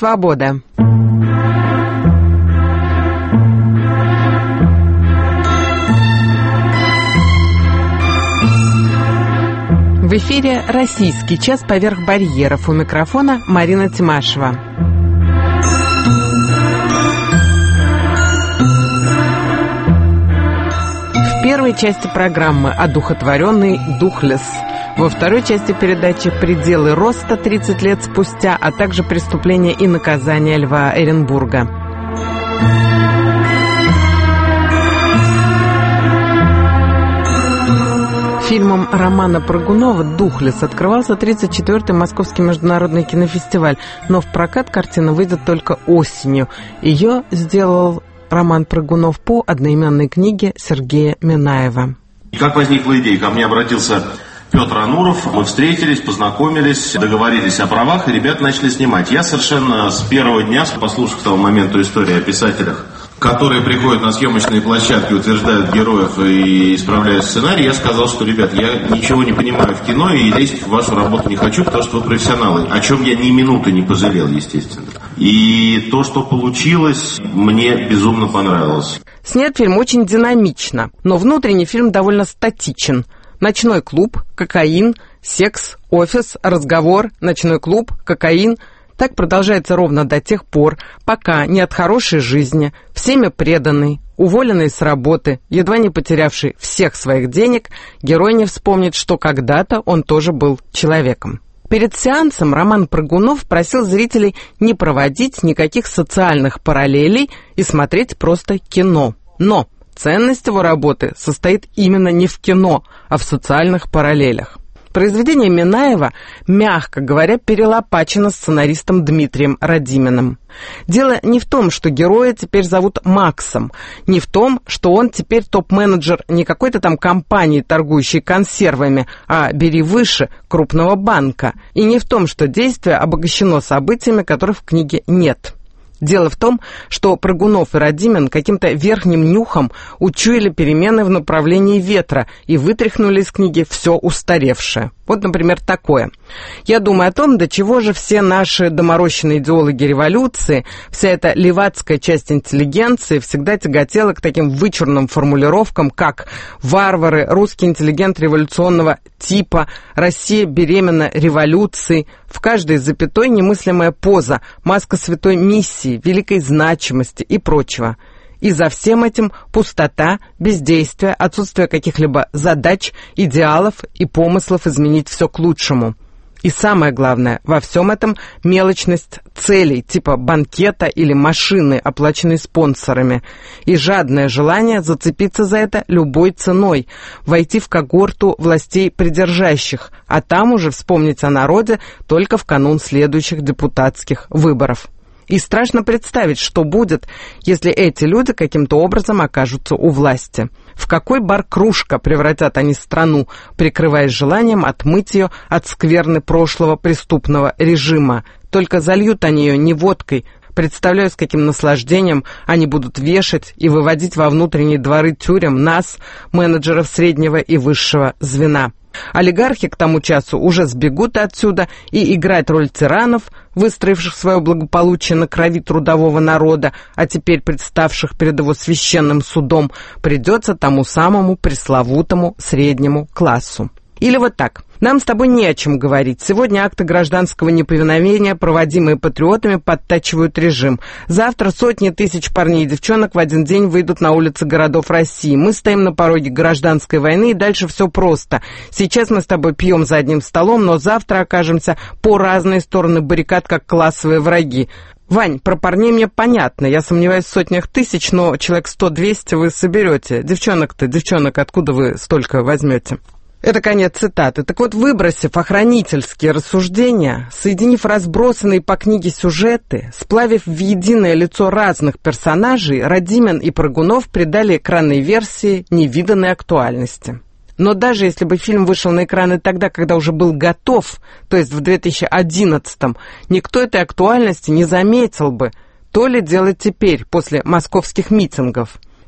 свобода». В эфире «Российский час поверх барьеров». У микрофона Марина Тимашева. В первой части программы «Одухотворенный Духлесс». Во второй части передачи «Пределы роста 30 лет спустя», а также «Преступления и наказания» Льва Эренбурга. Фильмом Романа Прыгунова «Духлесс» открывался 34-й Московский международный кинофестиваль, но в прокат картина выйдет только осенью. Ее сделал Роман Прыгунов по одноименной книге Сергея Минаева. Как возникла идея? Ко мне обратился Петр Ануров. Мы встретились, познакомились, договорились о правах, и ребята начали снимать. Я совершенно с первого дня, послушав к тому моменту истории о писателях, которые приходят на съемочные площадки, утверждают героев и исправляют сценарий, я сказал, что, ребят, я ничего не понимаю в кино и лезть в вашу работу не хочу, потому что вы профессионалы, о чем я ни минуты не пожалел, естественно. И то, что получилось, мне безумно понравилось. Снят фильм очень динамично, но внутренний фильм довольно статичен. Ночной клуб, кокаин, секс, офис, разговор, ночной клуб, кокаин. Так продолжается ровно до тех пор, пока не от хорошей жизни, всеми преданный, уволенный с работы, едва не потерявший всех своих денег, герой не вспомнит, что когда-то он тоже был человеком. Перед сеансом Роман Прыгунов просил зрителей не проводить никаких социальных параллелей и смотреть просто кино. Но ценность его работы состоит именно не в кино, а в социальных параллелях. Произведение Минаева, мягко говоря, перелопачено сценаристом Дмитрием Радиминым. Дело не в том, что героя теперь зовут Максом, не в том, что он теперь топ-менеджер не какой-то там компании, торгующей консервами, а «бери выше» крупного банка, и не в том, что действие обогащено событиями, которых в книге нет. Дело в том, что Прыгунов и Радимин каким-то верхним нюхом учуяли перемены в направлении ветра и вытряхнули из книги все устаревшее. Вот, например, такое. Я думаю о том, до чего же все наши доморощенные идеологи революции, вся эта левацкая часть интеллигенции всегда тяготела к таким вычурным формулировкам, как «варвары», «русский интеллигент революционного типа», «Россия беременна революцией», в каждой запятой немыслимая поза, маска святой миссии, великой значимости и прочего. И за всем этим пустота, бездействие, отсутствие каких-либо задач, идеалов и помыслов изменить все к лучшему. И самое главное, во всем этом мелочность целей, типа банкета или машины, оплаченной спонсорами, и жадное желание зацепиться за это любой ценой, войти в когорту властей придержащих, а там уже вспомнить о народе только в канун следующих депутатских выборов. И страшно представить, что будет, если эти люди каким-то образом окажутся у власти. В какой бар-кружка превратят они страну, прикрываясь желанием отмыть ее от скверны прошлого преступного режима. Только зальют они ее не водкой. Представляю, с каким наслаждением они будут вешать и выводить во внутренние дворы тюрем нас, менеджеров среднего и высшего звена. Олигархи к тому часу уже сбегут отсюда, и играть роль тиранов, выстроивших свое благополучие на крови трудового народа, а теперь представших перед его священным судом, придется тому самому пресловутому среднему классу. Или вот так. Нам с тобой не о чем говорить. Сегодня акты гражданского неповиновения, проводимые патриотами, подтачивают режим. Завтра сотни тысяч парней и девчонок в один день выйдут на улицы городов России. Мы стоим на пороге гражданской войны, и дальше все просто. Сейчас мы с тобой пьем за одним столом, но завтра окажемся по разные стороны баррикад, как классовые враги. Вань, про парней мне понятно. Я сомневаюсь в сотнях тысяч, но человек 100-200 вы соберете. Девчонок, откуда вы столько возьмете? Это конец цитаты. Так вот, выбросив охранительские рассуждения, соединив разбросанные по книге сюжеты, сплавив в единое лицо разных персонажей, Радимин и Прыгунов придали экранной версии невиданной актуальности. Но даже если бы фильм вышел на экраны тогда, когда уже был готов, то есть в 2011-м, никто этой актуальности не заметил бы. То ли делать теперь, после московских митингов.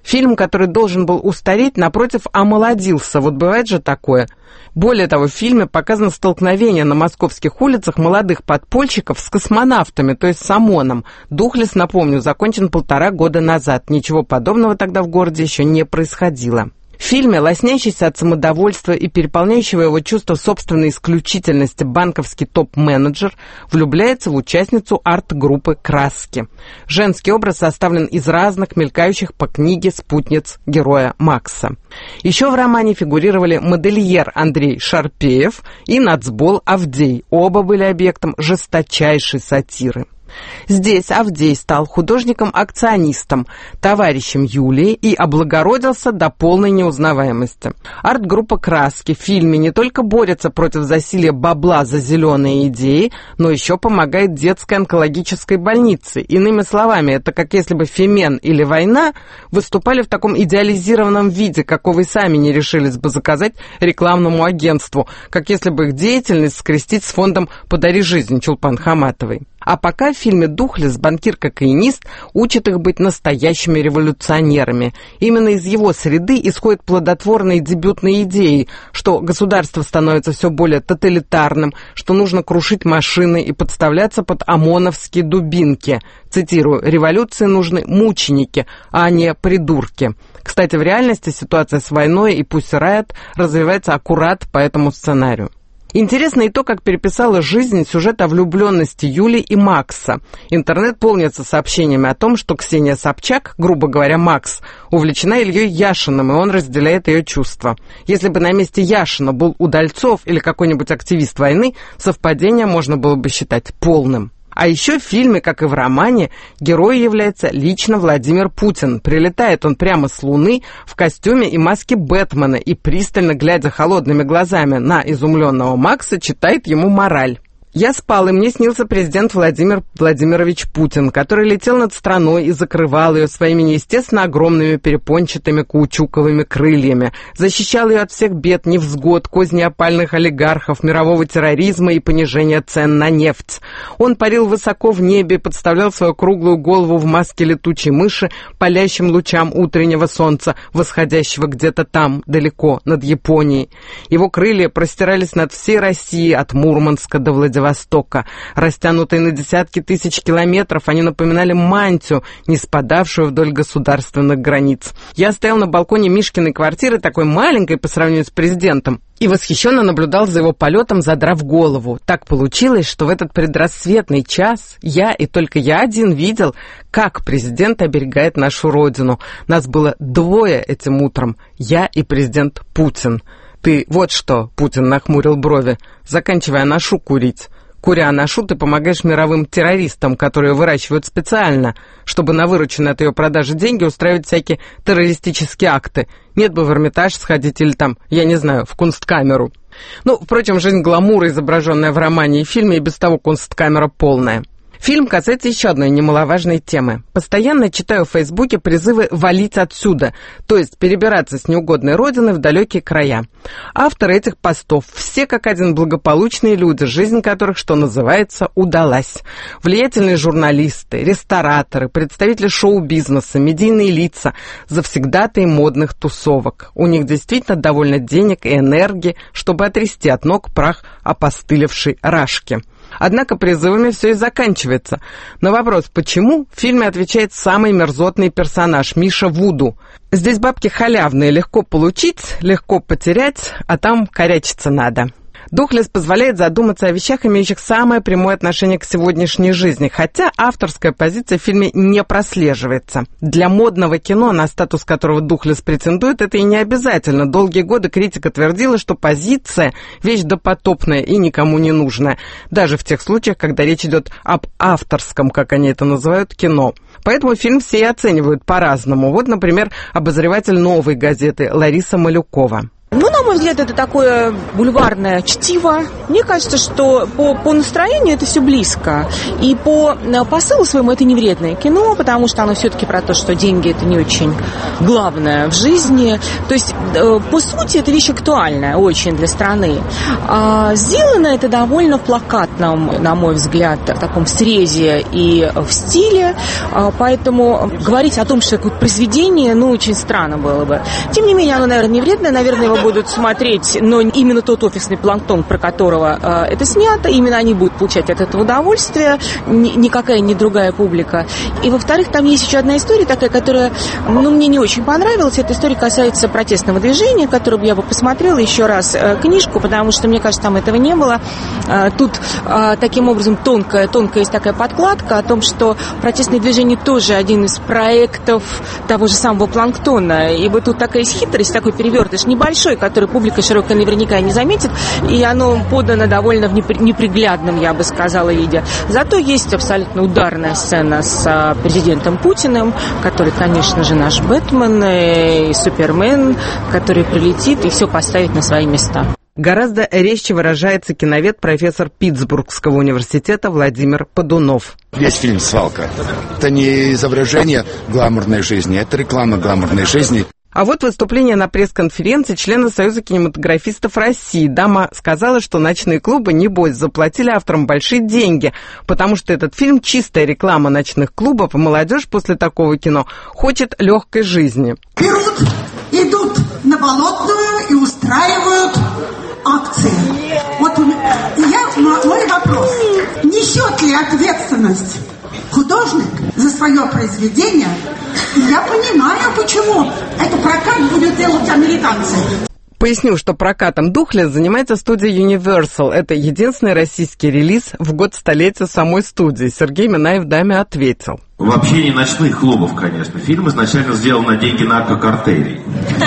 Фильм, который должен был устареть, напротив, омолодился. Вот бывает же такое. Более того, в фильме показано столкновение на московских улицах молодых подпольщиков с космонавтами, то есть с ОМОНом. «Духлесс», напомню, закончен 1,5 года назад. Ничего подобного тогда в городе еще не происходило. В фильме, лоснящийся от самодовольства и переполняющего его чувство собственной исключительности банковский топ-менеджер влюбляется в участницу арт-группы «Краски». Женский образ составлен из разных мелькающих по книге спутниц героя Макса. Еще в романе фигурировали модельер Андрей Шарпеев и нацбол Авдей. Оба были объектом жесточайшей сатиры. Здесь Авдей стал художником-акционистом, товарищем Юлии и облагородился до полной неузнаваемости. Арт-группа «Краски» в фильме не только борется против засилья бабла за зеленые идеи, но еще помогает детской онкологической больнице. Иными словами, это как если бы «Фемен» или «Война» выступали в таком идеализированном виде, какого и сами не решились бы заказать рекламному агентству, как если бы их деятельность скрестить с фондом «Подари жизнь» Чулпан Хаматовой. А пока в фильме «Духлесс» банкир-кокаинист учит их быть настоящими революционерами. Именно из его среды исходят плодотворные дебютные идеи, что государство становится все более тоталитарным, что нужно крушить машины и подставляться под ОМОНовские дубинки. Цитирую: «Революции нужны мученики, а не придурки». Кстати, в реальности ситуация с войной и Pussy Riot развивается аккурат по этому сценарию. Интересно и то, как переписала жизнь сюжет о влюбленности Юли и Макса. Интернет полнится сообщениями о том, что Ксения Собчак, грубо говоря, Макс, увлечена Ильей Яшиным, и он разделяет ее чувства. Если бы на месте Яшина был Удальцов или какой-нибудь активист войны, совпадение можно было бы считать полным. А еще в фильме, как и в романе, героем является лично Владимир Путин. Прилетает он прямо с Луны в костюме и маске Бэтмена и, пристально глядя холодными глазами на изумленного Макса, читает ему мораль. «Я спал, и мне снился президент Владимир Владимирович Путин, который летел над страной и закрывал ее своими неестественно огромными перепончатыми каучуковыми крыльями, защищал ее от всех бед, невзгод, козней опальных олигархов, мирового терроризма и понижения цен на нефть. Он парил высоко в небе и подставлял свою круглую голову в маске летучей мыши палящим лучам утреннего солнца, восходящего где-то там, далеко, над Японией. Его крылья простирались над всей Россией, от Мурманска до Владивостока. Растянутые на десятки тысяч километров, они напоминали мантию, не спадавшую вдоль государственных границ. Я стоял на балконе Мишкиной квартиры, такой маленькой по сравнению с президентом, и восхищенно наблюдал за его полетом, задрав голову. Так получилось, что в этот предрассветный час я и только я один видел, как президент оберегает нашу родину. Нас было двое этим утром, я и президент Путин. «Ты вот что», — Путин нахмурил брови, — «заканчивай аношу курить. Куря аношу, ты помогаешь мировым террористам, которые выращивают специально, чтобы на вырученные от ее продажи деньги устраивать всякие террористические акты. Нет бы в Эрмитаж сходить или там, я не знаю, в Кунсткамеру». Ну, впрочем, жизнь гламура, изображенная в романе и фильме, и без того Кунсткамера полная. Фильм касается еще одной немаловажной темы. Постоянно читаю в Фейсбуке призывы валить отсюда, то есть перебираться с неугодной родины в далекие края. Авторы этих постов все как один благополучные люди, жизнь которых, что называется, удалась. Влиятельные журналисты, рестораторы, представители шоу-бизнеса, медийные лица, завсегдатаи модных тусовок. У них действительно довольно денег и энергии, чтобы отрясти от ног прах опостылевшей рашки. Однако призывами все и заканчивается. На вопрос «почему?» в фильме отвечает самый мерзотный персонаж Миша Вуду. Здесь бабки халявные, легко получить, легко потерять, а там корячиться надо. Духлесс позволяет задуматься о вещах, имеющих самое прямое отношение к сегодняшней жизни, хотя авторская позиция в фильме не прослеживается. Для модного кино, на статус которого Духлесс претендует, это и не обязательно. Долгие годы критика твердила, что позиция – вещь допотопная и никому не нужная, даже в тех случаях, когда речь идет об авторском, как они это называют, кино. Поэтому фильм все и оценивают по-разному. Вот, например, обозреватель «Новой газеты» Лариса Малюкова. На мой взгляд, это такое бульварное чтиво. Мне кажется, что по настроению это все близко. И по посылу своему это не вредное кино, потому что оно все-таки про то, что деньги это не очень главное в жизни. То есть, по сути, это вещь актуальная очень для страны. Сделано это довольно в плакатном, на мой взгляд, в таком срезе и в стиле. Поэтому говорить о том, что это произведение, очень странно было бы. Тем не менее, оно, наверное, не вредное. Наверное, его будут смотреть, но именно тот офисный планктон, про которого это снято, именно они будут получать от этого удовольствие, никакая не другая публика. И, во-вторых, там есть еще одна история такая, которая, мне не очень понравилась. Эта история касается протестного движения, которую я бы посмотрела еще раз книжку, потому что, мне кажется, там этого не было. Тут таким образом тонкая есть такая подкладка о том, что протестное движение тоже один из проектов того же самого планктона. Ибо тут такая есть хитрость, такой перевертыш небольшой, который публика широкая наверняка не заметит, и оно подано довольно в неприглядном, я бы сказала, виде. Зато есть абсолютно ударная сцена с президентом Путиным, который, конечно же, наш Бэтмен и Супермен, который прилетит и все поставит на свои места. Гораздо резче выражается киновед, профессор Питтсбургского университета Владимир Подунов. Весь фильм «Свалка». Это не изображение гламурной жизни, это реклама гламурной жизни. А вот выступление на пресс-конференции члена Союза кинематографистов России. Дама сказала, что ночные клубы, небось, заплатили авторам большие деньги, потому что этот фильм — чистая реклама ночных клубов, и молодежь после такого кино хочет легкой жизни. Берут, идут на Болотную и устраивают акции. Вот мой вопрос. Несет ли ответственность художник за свое произведение? Я понимаю, почему. Это прокат будут делать американцы. Поясню, что прокатом «Духлесс» занимается студия Universal. Это единственный российский релиз в год столетия самой студии. Сергей Минаев даме ответил. Вообще не ночных клубов, конечно. Фильм изначально сделан на деньги наркокартелей.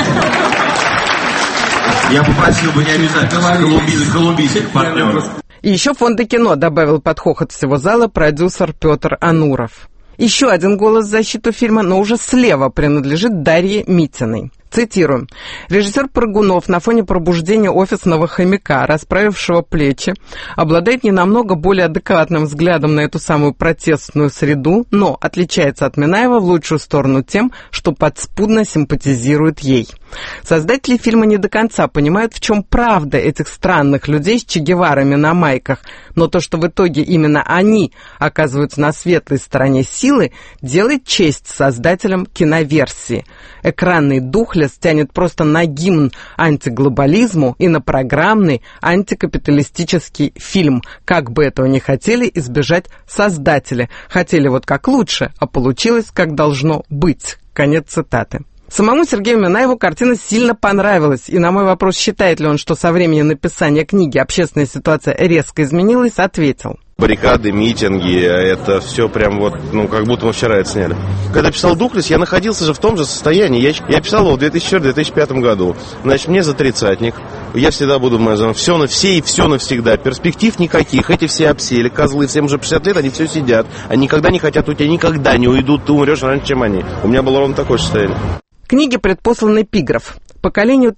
Я попросил бы не обязательно колумбийских партнеров. И еще фонды кино, добавил под хохот всего зала продюсер Петр Ануров. Еще один голос в защиту фильма, но уже слева, принадлежит Дарье Митиной. Цитирую. Режиссер Прыгунов на фоне пробуждения офисного хомяка, расправившего плечи, обладает не намного более адекватным взглядом на эту самую протестную среду, но отличается от Минаева в лучшую сторону тем, что подспудно симпатизирует ей. Создатели фильма не до конца понимают, в чем правда этих странных людей с Че Геварами на майках, но то, что в итоге именно они оказываются на светлой стороне силы, делает честь создателям киноверсии. Экранный «Духлесс» тянет просто на гимн антиглобализму и на программный антикапиталистический фильм. Как бы этого ни хотели избежать создатели. Хотели вот как лучше, а получилось как должно быть. Конец цитаты. Самому Сергею Минаеву картина сильно понравилась, и на мой вопрос, считает ли он, что со времени написания книги общественная ситуация резко изменилась, ответил. Баррикады, митинги, это все прям как будто мы вчера это сняли. Когда писал «Духлесс», я находился же в том же состоянии. Я писал его в 2004-2005 году. Значит, мне за тридцатник. Я всегда буду все и все навсегда. Перспектив никаких. Эти все обсели, козлы, всем уже 50 лет, они все сидят. Они никогда не хотят уйти, никогда не уйдут. Ты умрешь раньше, чем они. У меня было ровно такое состояние. Книге предпослан эпиграф. Поколению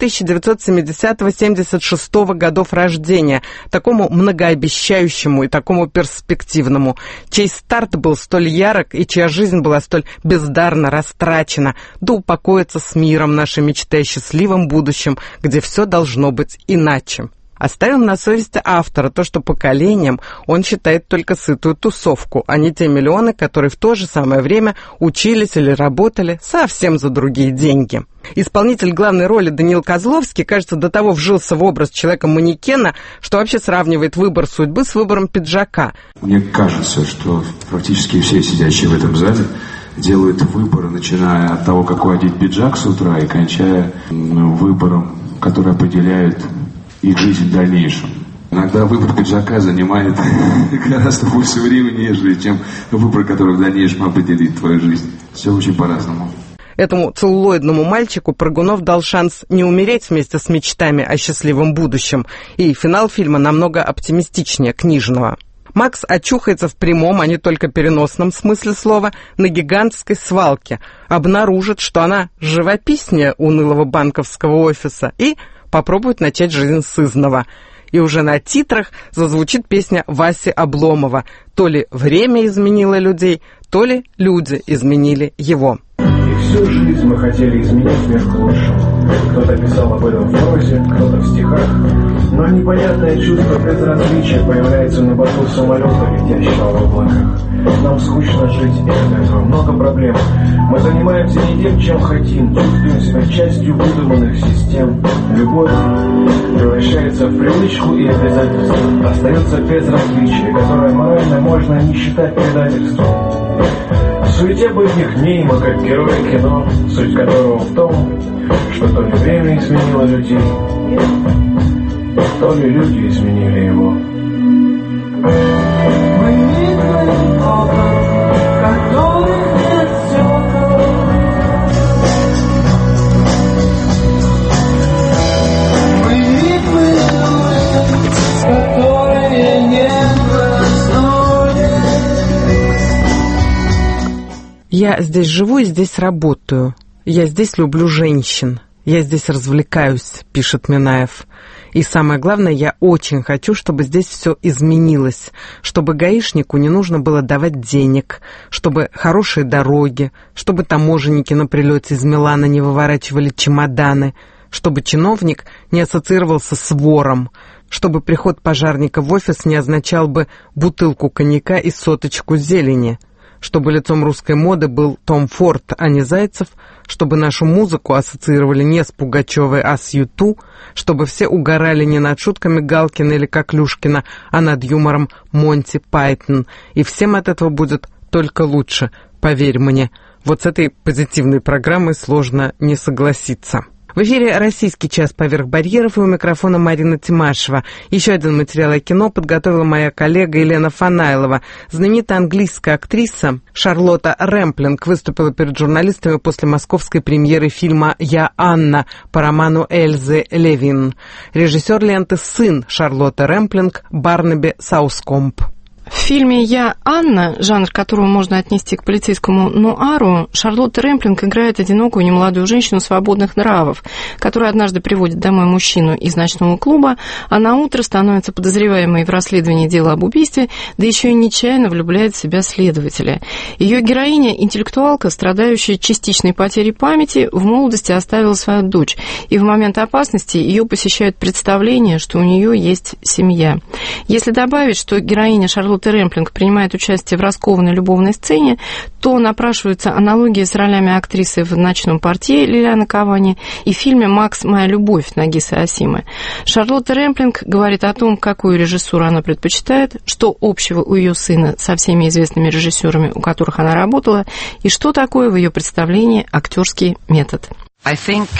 1970-76 годов рождения, такому многообещающему и такому перспективному, чей старт был столь ярок и чья жизнь была столь бездарно растрачена, да упокоится с миром наши мечты о счастливом будущем, где все должно быть иначе. Оставим на совести автора то, что поколением он считает только сытую тусовку, а не те миллионы, которые в то же самое время учились или работали совсем за другие деньги. Исполнитель главной роли Даниил Козловский, кажется, до того вжился в образ человека-манекена, что вообще сравнивает выбор судьбы с выбором пиджака. Мне кажется, что практически все сидящие в этом зале делают выбор, начиная от того, какой одеть пиджак с утра, и кончая выбором, который определяет их жизнь в дальнейшем. Иногда выбор пиджака занимает гораздо больше времени, нежели чем выбор, который в дальнейшем определит твою жизнь. Все очень по-разному. Этому целлулоидному мальчику Прыгунов дал шанс не умереть вместе с мечтами о счастливом будущем, и финал фильма намного оптимистичнее книжного. Макс очухается в прямом, а не только переносном смысле слова, на гигантской свалке, обнаружит, что она живописнее унылого банковского офиса, и попробовать начать жизнь сызнова. И уже на титрах зазвучит песня Васи Обломова. То ли время изменило людей, то ли люди изменили его. И всю жизнь мы хотели изменить мир к лучшему. Кто-то писал об этом в прозе, кто-то в стихах. Но непонятное чувство безразличия появляется на борту самолета, летящего в облаках. Нам скучно жить, и от этого много проблем. Мы занимаемся не тем, чем хотим, чувствуем себя частью выдуманных систем. Любовь превращается в привычку и обязательство. Остается безразличие, которое морально можно не считать предательством. В суете бытных дней мы как герои кино, суть которого в том, что то ли время изменило людей, то ли люди изменили его. Я здесь живу и здесь работаю. Я здесь люблю женщин. Я здесь развлекаюсь, пишет Минаев. И самое главное, я очень хочу, чтобы здесь все изменилось, чтобы гаишнику не нужно было давать денег, чтобы хорошие дороги, чтобы таможенники на прилете из Милана не выворачивали чемоданы, чтобы чиновник не ассоциировался с вором, чтобы приход пожарника в офис не означал бы бутылку коньяка и соточку зелени, чтобы лицом русской моды был Том Форд, а не Зайцев, чтобы нашу музыку ассоциировали не с Пугачевой, а с Юту, чтобы все угорали не над шутками Галкина или Коклюшкина, а над юмором Монти Пайтон. И всем от этого будет только лучше, поверь мне. Вот с этой позитивной программой сложно не согласиться. В эфире «Российский час поверх барьеров», и у микрофона Марина Тимашева. Еще один материал о кино подготовила моя коллега Елена Фанайлова. Знаменитая английская актриса Шарлотта Рэмплинг выступила перед журналистами после московской премьеры фильма «Я Анна» по роману Эльзы Левин. Режиссер ленты сын Шарлотты Рэмплинг Барнаби Саускомб. В фильме «Я Анна», жанр которого можно отнести к полицейскому нуару, Шарлотта Рэмплинг играет одинокую немолодую женщину свободных нравов, которая однажды приводит домой мужчину из ночного клуба, а на утро становится подозреваемой в расследовании дела об убийстве, да еще и нечаянно влюбляет в себя следователя. Ее героиня, интеллектуалка, страдающая частичной потерей памяти, в молодости оставила свою дочь, и в момент опасности ее посещают представление, что у нее есть семья. Если добавить, что героиня Шарлотта Рэмплинг принимает участие в раскованной любовной сцене, то напрашиваются аналогии с ролями актрисы в «Ночном портье» Лилианы Кавани и в фильме «Макс. Моя любовь» Нагисы Асимы. Шарлотта Рэмплинг говорит о том, какую режиссуру она предпочитает, что общего у ее сына со всеми известными режиссерами, у которых она работала, и что такое в ее представлении актерский метод. В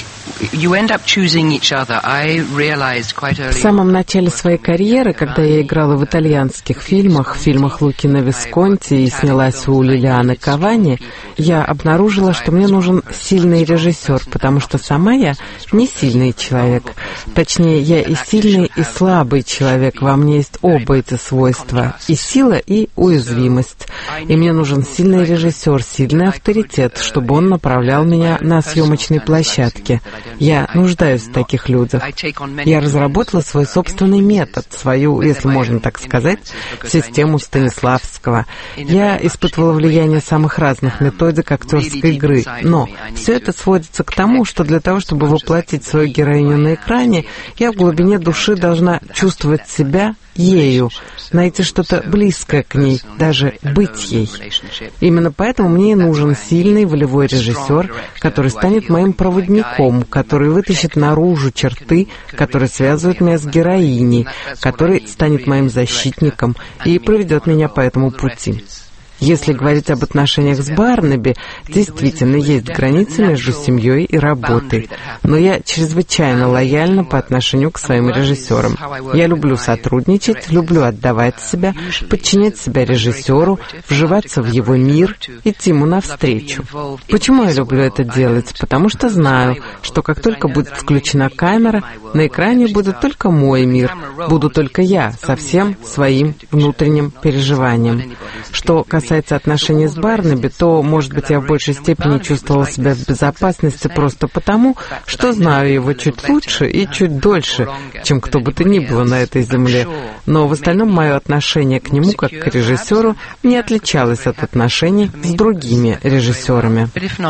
самом начале своей карьеры, когда я играла в итальянских фильмах, в фильмах Лукино Висконти и снялась у Лилианы Кавани, я обнаружила, что мне нужен сильный режиссер, потому что сама я не сильный человек. Точнее, я и сильный, и слабый человек. Во мне есть оба эти свойства, и сила, и уязвимость. И мне нужен сильный режиссер, сильный авторитет, чтобы он направлял меня на съемочный площадке. Я нуждаюсь в таких людях. Я разработала свой собственный метод, свою, если можно так сказать, систему Станиславского. Я испытывала влияние самых разных методик актерской игры, но все это сводится к тому, что для того, чтобы воплотить свою героиню на экране, я в глубине души должна чувствовать себя ею, найти что-то близкое к ней, даже быть ей. Именно поэтому мне и нужен сильный волевой режиссер, который станет моим проводником, который вытащит наружу черты, которые связывают меня с героиней, который станет моим защитником и проведет меня по этому пути. Если говорить об отношениях с Барнаби, действительно есть границы между семьей и работой. Но я чрезвычайно лояльна по отношению к своим режиссерам. Я люблю сотрудничать, люблю отдавать себя, подчинять себя режиссеру, вживаться в его мир, идти ему навстречу. Почему я люблю это делать? Потому что знаю, что как только будет включена камера, на экране будет только мой мир, буду только я со всем своим внутренним переживанием. Что касается касается отношений с Барнаби, то, может быть, я в большей степени чувствовала себя в безопасности просто потому, что знаю его чуть лучше и чуть дольше, чем кто бы то ни было на этой земле. Но в остальном мое отношение к нему, как к режиссеру, не отличалось от отношений с другими режиссерами.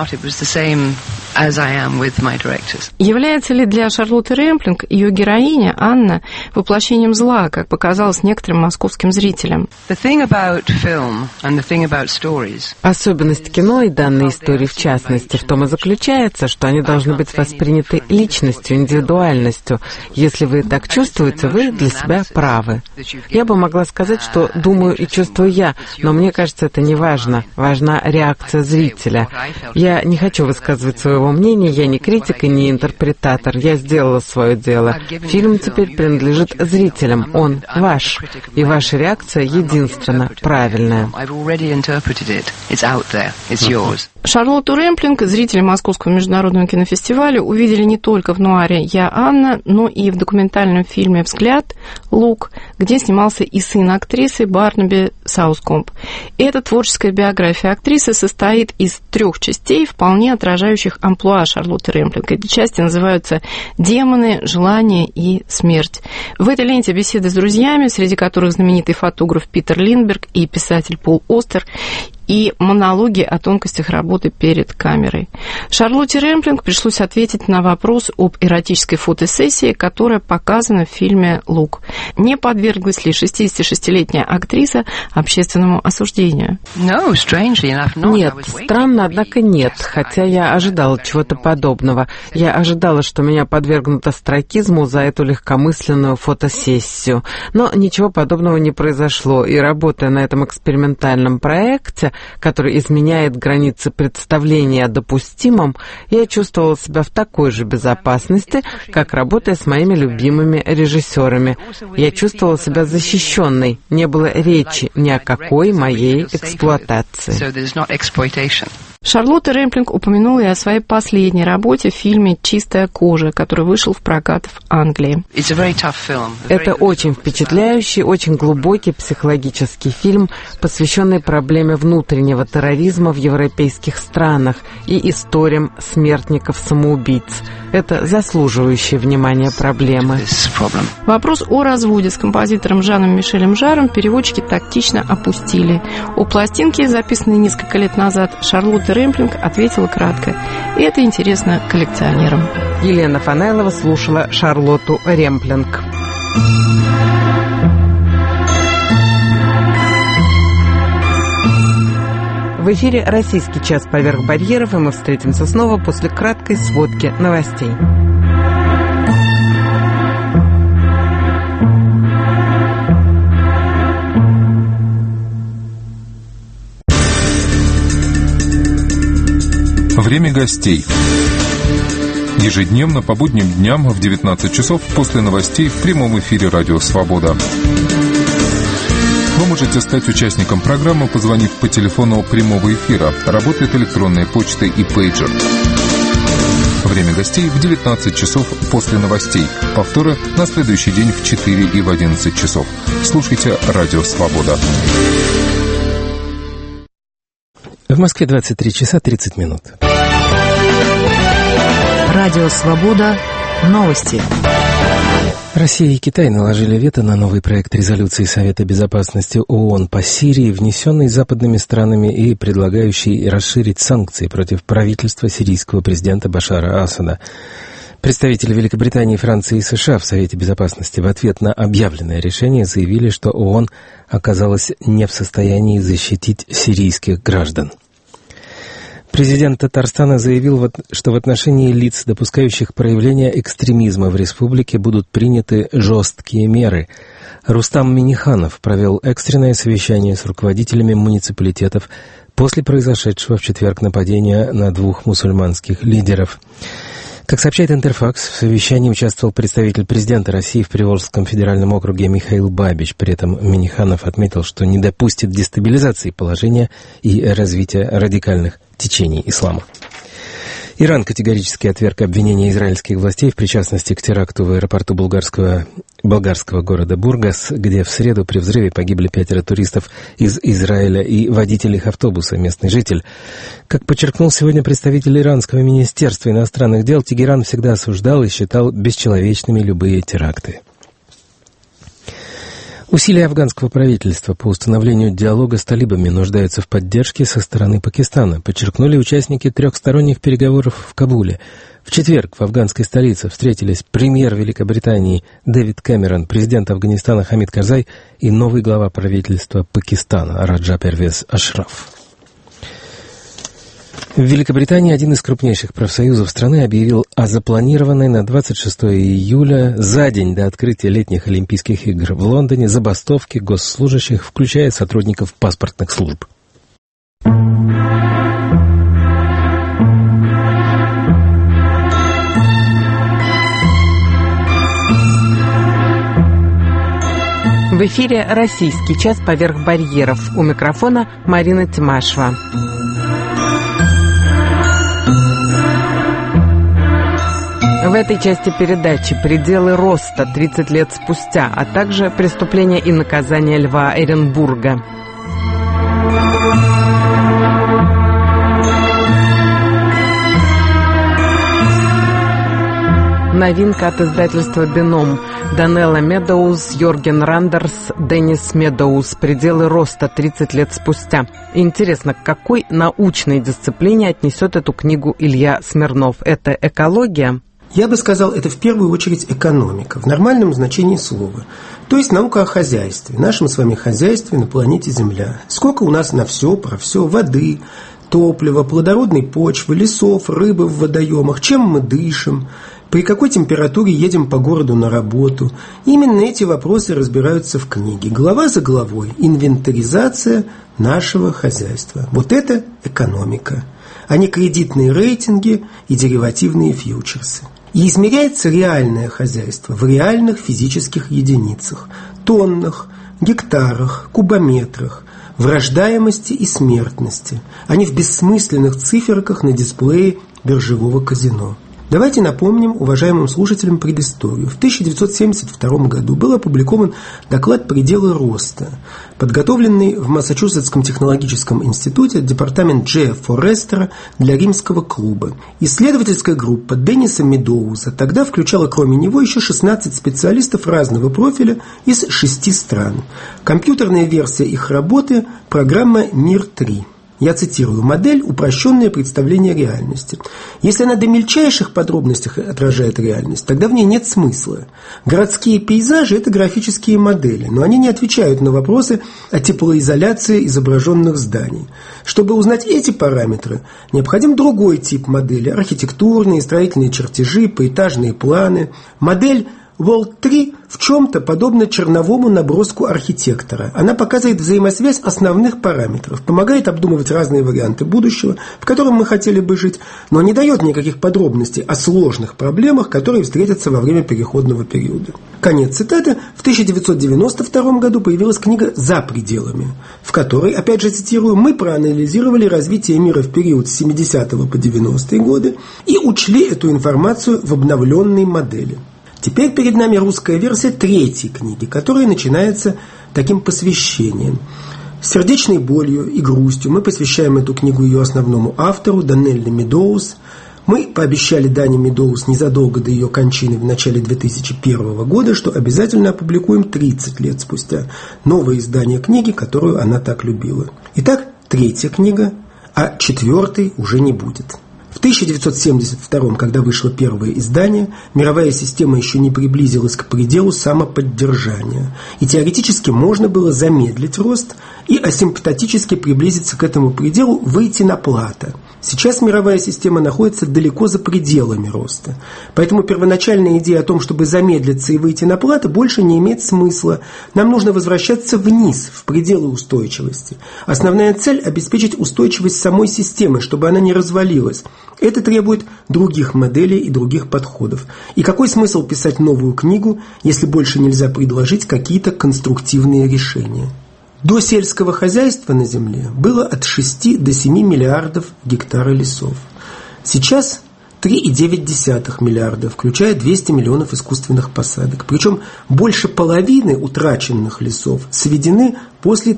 Является ли для Шарлотты Ремплинг ее героиня, Анна, воплощением зла, как показалось некоторым московским зрителям? Особенность кино и данной истории в частности в том и заключается, что они должны быть восприняты личностью, индивидуальностью. Если вы так чувствуете, вы для себя правы. Я бы могла сказать, что думаю и чувствую я, но мне кажется, это не важно. Важна реакция зрителя. Я не хочу высказывать своего мнения, я не критик и не интерпретатор. Я сделала свое дело. Фильм теперь принадлежит зрителям. Он ваш. И ваша реакция единственно правильная. Шарлотту Ремплинг зрители Московского международного кинофестиваля увидели не только в нуаре «Я, Анна», но и в документальном фильме «Взгляд. Лук», где снимался и сын актрисы Барнаби Саускомб. Эта творческая биография актрисы состоит из 3 частей, вполне отражающих амплуа Шарлотты Ремплинг. Эти части называются «Демоны», «Желание» и «Смерть». В этой ленте беседы с друзьями, среди которых знаменитый фотограф Питер Линдберг и писатель Пол Остер, и монологи о тонкостях работы перед камерой. Шарлотте Ремплинг пришлось ответить на вопрос об эротической фотосессии, которая показана в фильме «Лук». Не подверглась ли 66-летняя актриса общественному осуждению? Нет, странно, однако нет, хотя я ожидала чего-то подобного. Я ожидала, что меня подвергнут остракизму за эту легкомысленную фотосессию. Но ничего подобного не произошло, и работая на этом экспериментальном проекте, который изменяет границы представления о допустимом, я чувствовала себя в такой же безопасности, как работая с моими любимыми режиссерами. Я чувствовала себя защищенной, не было речи ни о какой моей эксплуатации. Шарлотта Ремплинг упомянула и о своей последней работе в фильме «Чистая кожа», который вышел в прокат в Англии. Это очень впечатляющий, очень глубокий психологический фильм, посвященный проблеме внутреннего терроризма в европейских странах и историям смертников-самоубийц. Это заслуживающие внимания проблемы. Вопрос о разводе с композитором Жаном Мишелем Жаром переводчики тактично опустили. О пластинке, записанной несколько лет назад, Шарлотта Ремплинг ответила кратко. И это интересно коллекционерам. Елена Фанайлова слушала Шарлотту Ремплинг. В эфире «Российский час поверх барьеров», и мы встретимся снова после краткой сводки новостей. Время гостей. Ежедневно по будним дням в 19 часов после новостей в прямом эфире «Радио Свобода». Вы можете стать участником программы, позвонив по телефону прямого эфира. Работает электронная почта и пейджер. Время гостей в 19 часов после новостей. Повторы на следующий день в 4 и в 11 часов. Слушайте «Радио Свобода». В Москве 23 часа 30 минут. Радио «Свобода». Новости. Россия и Китай наложили вето на новый проект резолюции Совета Безопасности ООН по Сирии, внесенный западными странами и предлагающий расширить санкции против правительства сирийского президента Башара Асада. Представители Великобритании, Франции и США в Совете Безопасности в ответ на объявленное решение заявили, что ООН оказалась не в состоянии защитить сирийских граждан. Президент Татарстана заявил, что в отношении лиц, допускающих проявления экстремизма в республике, будут приняты жесткие меры. Рустам Минниханов провел экстренное совещание с руководителями муниципалитетов после произошедшего в четверг нападения на 2 мусульманских лидеров. Как сообщает Интерфакс, в совещании участвовал представитель президента России в Приволжском федеральном округе Михаил Бабич. При этом Минниханов отметил, что не допустит дестабилизации положения и развития радикальных течений ислама. Иран категорически отверг обвинения израильских властей в причастности к теракту в аэропорту болгарского города Бургас, где в среду при взрыве погибли 5 туристов из Израиля и водитель их автобуса, местный житель. Как подчеркнул сегодня представитель иранского министерства иностранных дел, Тегеран всегда осуждал и считал бесчеловечными любые теракты. Усилия афганского правительства по установлению диалога с талибами нуждаются в поддержке со стороны Пакистана, подчеркнули участники трехсторонних переговоров в Кабуле. В четверг в афганской столице встретились премьер Великобритании Дэвид Кэмерон, президент Афганистана Хамид Карзай и новый глава правительства Пакистана Раджа Первез Ашраф. В Великобритании один из крупнейших профсоюзов страны объявил о запланированной на 26 июля, за день до открытия летних Олимпийских игр в Лондоне, забастовке госслужащих, включая сотрудников паспортных служб. В эфире «Российский час поверх барьеров». У микрофона Марина Тимашева. В этой части передачи «Пределы роста» 30 лет спустя, а также «Преступления и наказания Льва Эренбурга». Новинка от издательства «Бином». Данелла Медоуз, Йорген Рандерс, Деннис Медоуз. «Пределы роста» 30 лет спустя. Интересно, к какой научной дисциплине отнесет эту книгу Илья Смирнов? Это экология? Я бы сказал, это в первую очередь экономика, в нормальном значении слова. То есть наука о хозяйстве, нашем с вами хозяйстве на планете Земля. Сколько у нас на все, про все, воды, топлива, плодородной почвы, лесов, рыбы в водоемах, чем мы дышим, при какой температуре едем по городу на работу. Именно эти вопросы разбираются в книге. Глава за главой. Инвентаризация нашего хозяйства. Вот это экономика, а не кредитные рейтинги и деривативные фьючерсы. И измеряется реальное хозяйство в реальных физических единицах, тоннах, гектарах, кубометрах, в рождаемости и смертности, а не в бессмысленных циферках на дисплее биржевого казино. Давайте напомним уважаемым слушателям предысторию. В 1972 году был опубликован доклад «Пределы роста», подготовленный в Массачусетском технологическом институте департамент Джея Форестера для Римского клуба. Исследовательская группа Денниса Медоуза тогда включала кроме него еще 16 специалистов разного профиля из 6 стран. Компьютерная версия их работы – программа «Мир-3». Я цитирую: «Модель – упрощенное представление реальности. Если она до мельчайших подробностей отражает реальность, тогда в ней нет смысла. Городские пейзажи – это графические модели, но они не отвечают на вопросы о теплоизоляции изображенных зданий. Чтобы узнать эти параметры, необходим другой тип модели – архитектурные, строительные чертежи, поэтажные планы. Модель World 3 в чем-то подобна черновому наброску архитектора. Она показывает взаимосвязь основных параметров, помогает обдумывать разные варианты будущего, в котором мы хотели бы жить, но не дает никаких подробностей о сложных проблемах, которые встретятся во время переходного периода». Конец цитаты. В 1992 году появилась книга «За пределами», в которой, опять же цитирую, «мы проанализировали развитие мира в период с 70 по 90-е годы и учли эту информацию в обновленной модели». Теперь перед нами русская версия третьей книги, которая начинается таким посвящением. С сердечной болью и грустью мы посвящаем эту книгу ее основному автору Данелле Медоуз. Мы пообещали Дане Медоуз незадолго до ее кончины в начале 2001 года, что обязательно опубликуем 30 лет спустя новое издание книги, которую она так любила. Итак, третья книга, а четвертой уже не будет. В 1972, когда вышло первое издание, мировая система еще не приблизилась к пределу самоподдержания, и теоретически можно было замедлить рост и асимптотически приблизиться к этому пределу, выйти на плато. Сейчас мировая система находится далеко за пределами роста, поэтому первоначальная идея о том, чтобы замедлиться и выйти на плато, больше не имеет смысла. Нам нужно возвращаться вниз, в пределы устойчивости. Основная цель – обеспечить устойчивость самой системы, чтобы она не развалилась. Это требует других моделей и других подходов. И какой смысл писать новую книгу, если больше нельзя предложить какие-то конструктивные решения? До сельского хозяйства на Земле было от 6 до 7 миллиардов гектаров лесов. Сейчас 3,9 миллиарда, включая 200 миллионов искусственных посадок. Причем больше половины утраченных лесов сведены после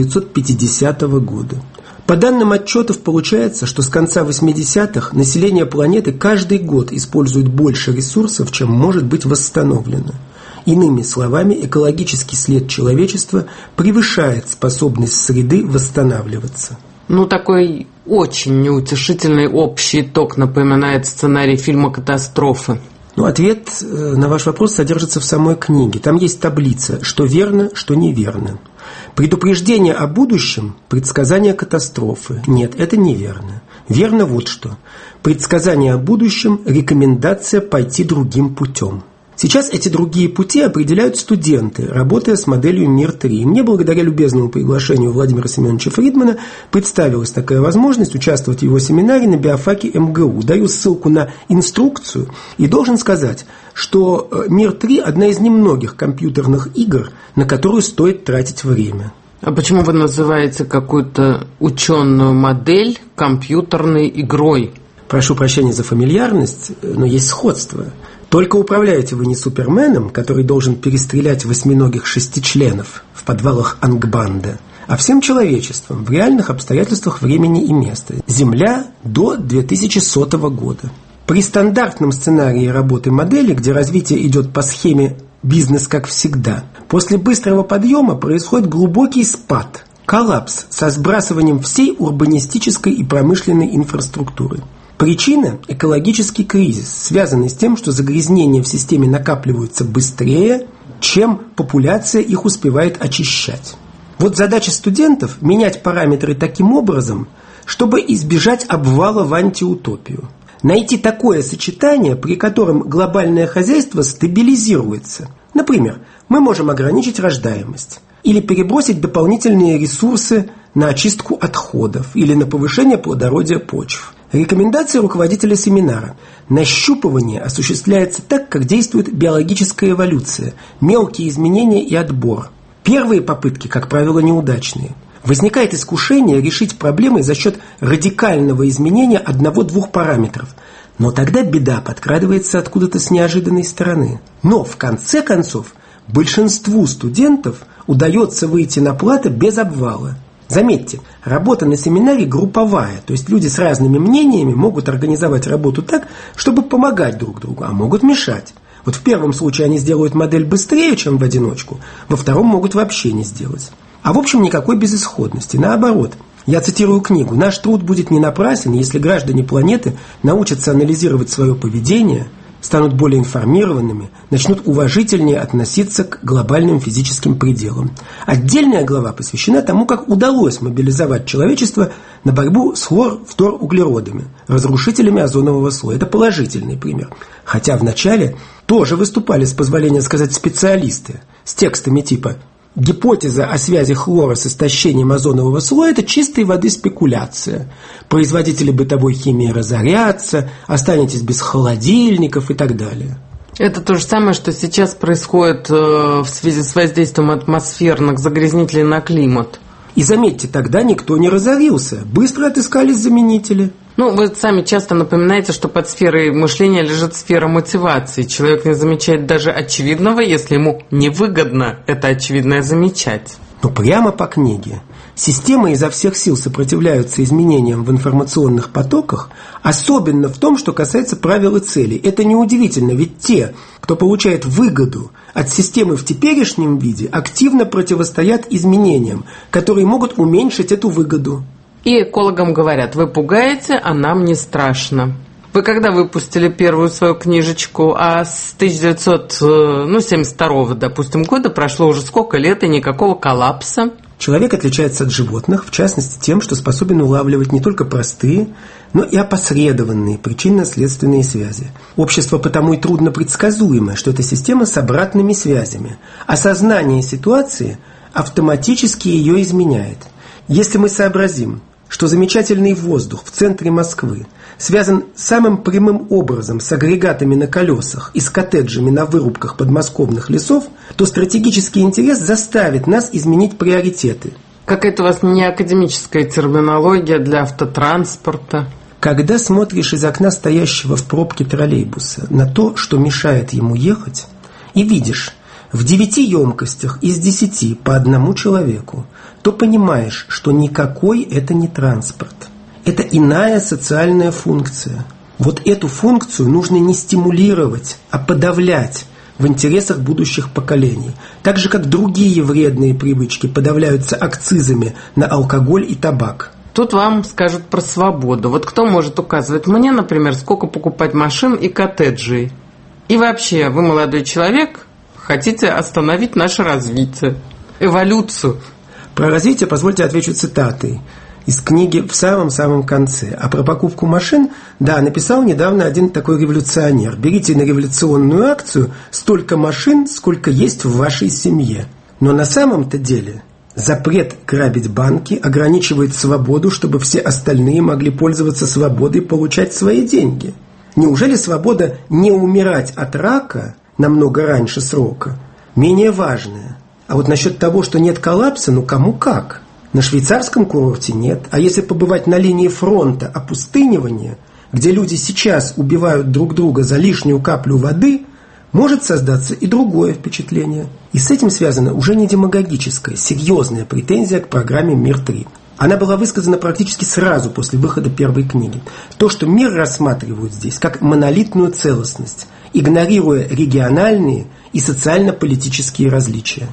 1950 года. По данным отчетов получается, что с конца 80-х население планеты каждый год использует больше ресурсов, чем может быть восстановлено. Иными словами, экологический след человечества превышает способность среды восстанавливаться. Такой очень неутешительный общий итог напоминает сценарий фильма «Катастрофы». Ответ на ваш вопрос содержится в самой книге. Там есть таблица, что верно, что неверно. Предупреждение о будущем – предсказание катастрофы. Нет, это неверно. Верно вот что. Предсказание о будущем – рекомендация пойти другим путем. Сейчас эти другие пути определяют студенты, работая с моделью МИР-3. Мне, благодаря любезному приглашению Владимира Семеновича Фридмана, представилась такая возможность участвовать в его семинаре на биофаке МГУ. Даю ссылку на инструкцию и должен сказать, что МИР-3 – одна из немногих компьютерных игр, на которую стоит тратить время. А почему вы называете какую-то ученую модель компьютерной игрой? Прошу прощения за фамильярность, но есть сходство. Только управляете вы не Суперменом, который должен перестрелять восьминогих шестичленов в подвалах Ангбанда, а всем человечеством в реальных обстоятельствах времени и места. Земля до 2100 года. При стандартном сценарии работы модели, где развитие идет по схеме «бизнес как всегда», после быстрого подъема происходит глубокий спад, коллапс со сбрасыванием всей урбанистической и промышленной инфраструктуры. Причина – экологический кризис, связанный с тем, что загрязнения в системе накапливаются быстрее, чем популяция их успевает очищать. Вот задача студентов – менять параметры таким образом, чтобы избежать обвала в антиутопию. Найти такое сочетание, при котором глобальное хозяйство стабилизируется. Например, мы можем ограничить рождаемость или перебросить дополнительные ресурсы на очистку отходов или на повышение плодородия почв. Рекомендация руководителя семинара. Нащупывание осуществляется так, как действует биологическая эволюция, мелкие изменения и отбор. Первые попытки, как правило, неудачные. Возникает искушение решить проблемы за счет радикального изменения одного-двух параметров. Но тогда беда подкрадывается откуда-то с неожиданной стороны. Но, в конце концов, большинству студентов удается выйти на плато без обвала. Заметьте, работа на семинаре групповая, то есть люди с разными мнениями могут организовать работу так, чтобы помогать друг другу, а могут мешать. Вот в первом случае они сделают модель быстрее, чем в одиночку, во втором могут вообще не сделать. А в общем никакой безысходности, наоборот. Я цитирую книгу: «Наш труд будет не напрасен, если граждане планеты научатся анализировать свое поведение, станут более информированными, начнут уважительнее относиться к глобальным физическим пределам». Отдельная глава посвящена тому, как удалось мобилизовать человечество на борьбу с хлорфторуглеродами, разрушителями озонового слоя. Это положительный пример. Хотя вначале тоже выступали, с позволения сказать, специалисты с текстами типа «Гипотеза о связи хлора с истощением озонового слоя – это чистой воды спекуляция. Производители бытовой химии разорятся, останетесь без холодильников» и так далее. Это то же самое, что сейчас происходит в связи с воздействием атмосферных загрязнителей на климат. И заметьте, тогда никто не разорился, быстро отыскались заменители. Вы сами часто напоминаете, что под сферой мышления лежит сфера мотивации. Человек не замечает даже очевидного, если ему невыгодно это очевидное замечать. Прямо по книге. Системы изо всех сил сопротивляются изменениям в информационных потоках, особенно в том, что касается правил и целей. Это неудивительно, ведь те, кто получает выгоду от системы в теперешнем виде, активно противостоят изменениям, которые могут уменьшить эту выгоду. И экологам говорят: вы пугаете, а нам не страшно. Вы когда выпустили первую свою книжечку? А с 1972, допустим, года прошло уже сколько лет, и никакого коллапса? Человек отличается от животных, в частности, тем, что способен улавливать не только простые, но и опосредованные причинно-следственные связи. Общество потому и трудно предсказуемое, что это система с обратными связями. Осознание ситуации автоматически ее изменяет. Если мы сообразим, что замечательный воздух в центре Москвы связан самым прямым образом с агрегатами на колесах и с коттеджами на вырубках подмосковных лесов, то стратегический интерес заставит нас изменить приоритеты. Какая-то у вас не академическая терминология для автотранспорта. Когда смотришь из окна стоящего в пробке троллейбуса на то, что мешает ему ехать, и видишь в 9 емкостях из 10 по одному человеку, то понимаешь, что никакой это не транспорт. Это иная социальная функция. Вот эту функцию нужно не стимулировать, а подавлять в интересах будущих поколений. Так же, как другие вредные привычки подавляются акцизами на алкоголь и табак. Тут вам скажут про свободу. Вот кто может указывать мне, например, сколько покупать машин и коттеджей? И вообще, вы молодой человек, хотите остановить наше развитие, эволюцию. Про развитие, позвольте, отвечу цитатой из книги в самом-самом конце. А про покупку машин, да, написал недавно один такой революционер. Берите на революционную акцию столько машин, сколько есть в вашей семье. Но на самом-то деле запрет грабить банки ограничивает свободу, чтобы все остальные могли пользоваться свободой получать свои деньги. Неужели свобода не умирать от рака намного раньше срока менее важная? А вот насчет того, что нет коллапса, ну кому как. На швейцарском курорте нет. А если побывать на линии фронта опустынивания, где люди сейчас убивают друг друга за лишнюю каплю воды, может создаться и другое впечатление. И с этим связана уже не демагогическая, серьезная претензия к программе «Мир-3». Она была высказана практически сразу после выхода первой книги. То, что мир рассматривают здесь как монолитную целостность, игнорируя региональные и социально-политические различия.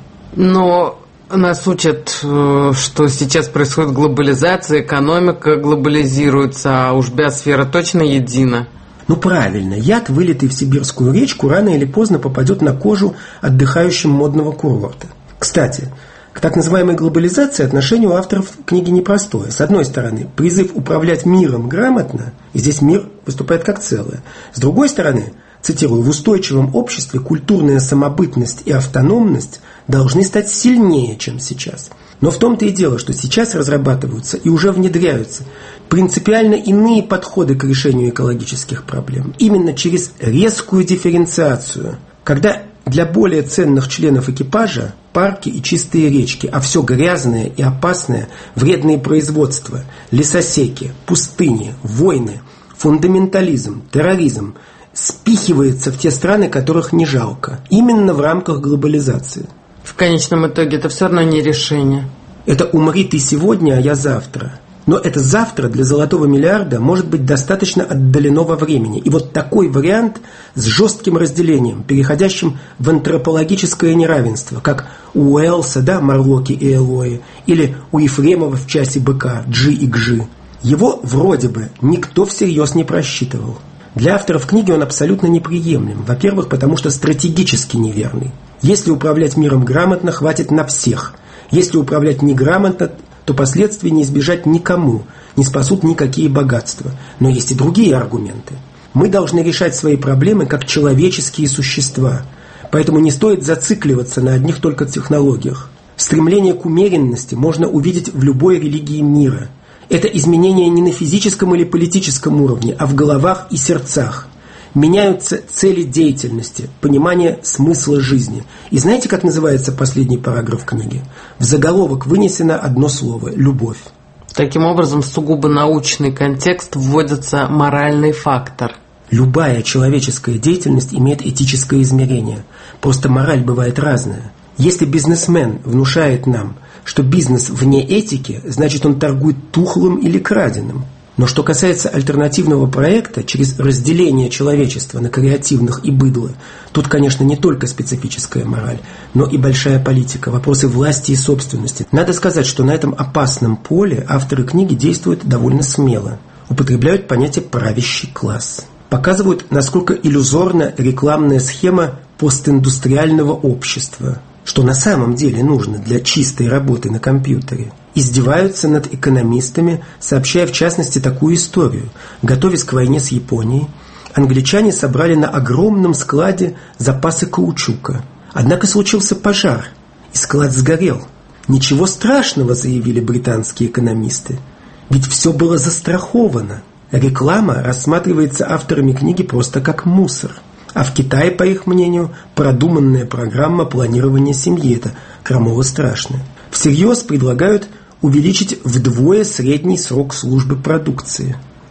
Но нас учат, что сейчас происходит глобализация, экономика глобализируется, а уж биосфера точно едина. Ну правильно, яд, вылитый в сибирскую речку, рано или поздно попадет на кожу отдыхающим модного курорта. Кстати, к так называемой глобализации отношение у авторов книги непростое. С одной стороны, призыв управлять миром грамотно, и здесь мир выступает как целое. С другой стороны, цитирую, в устойчивом обществе культурная самобытность и автономность должны стать сильнее, чем сейчас. Но в том-то и дело, что сейчас разрабатываются и уже внедряются принципиально иные подходы к решению экологических проблем. Именно через резкую дифференциацию, когда для более ценных членов экипажа парки и чистые речки, а все грязное и опасное, вредные производства, лесосеки, пустыни, войны, фундаментализм, терроризм спихивается в те страны, которых не жалко, именно в рамках глобализации. В конечном итоге это все равно не решение. Это «умри ты сегодня, а я завтра». Но это завтра для золотого миллиарда может быть достаточно отдалено во времени. И вот такой вариант с жестким разделением, переходящим в антропологическое неравенство, как у Уэллса, да, Марлоки и Элои, или у Ефремова в «Часе быка» Джи и Гжи. Его вроде бы никто всерьез не просчитывал. Для авторов книги он абсолютно неприемлем. Во-первых, потому что стратегически неверный. Если управлять миром грамотно, хватит на всех. Если управлять неграмотно, то последствий не избежать никому, не спасут никакие богатства. Но есть и другие аргументы. Мы должны решать свои проблемы как человеческие существа. Поэтому не стоит зацикливаться на одних только технологиях. Стремление к умеренности можно увидеть в любой религии мира. Это изменения не на физическом или политическом уровне, а в головах и сердцах. Меняются цели деятельности, понимание смысла жизни. И знаете, как называется последний параграф книги? В заголовок вынесено одно слово – любовь. Таким образом, в сугубо научный контекст вводится моральный фактор. Любая человеческая деятельность имеет этическое измерение. Просто мораль бывает разная. Если бизнесмен внушает нам, что бизнес вне этики, значит он торгует тухлым или краденым. Но что касается альтернативного проекта, через разделение человечества на креативных и быдло, тут, конечно, не только специфическая мораль, но и большая политика, вопросы власти и собственности. Надо сказать, что на этом опасном поле авторы книги действуют довольно смело. Употребляют понятие «правящий класс». Показывают, насколько иллюзорна рекламная схема постиндустриального общества, что на самом деле нужно для чистой работы на компьютере. Издеваются над экономистами, сообщая в частности такую историю. Готовясь к войне с Японией, англичане собрали на огромном складе запасы каучука. Однако случился пожар, и склад сгорел. Ничего страшного, заявили британские экономисты, ведь все было застраховано. Реклама рассматривается авторами книги просто как мусор. А в Китае, по их мнению, продуманная программа планирования семьи – это крамово страшно. Всерьез предлагают увеличить вдвое средний срок службы продукции.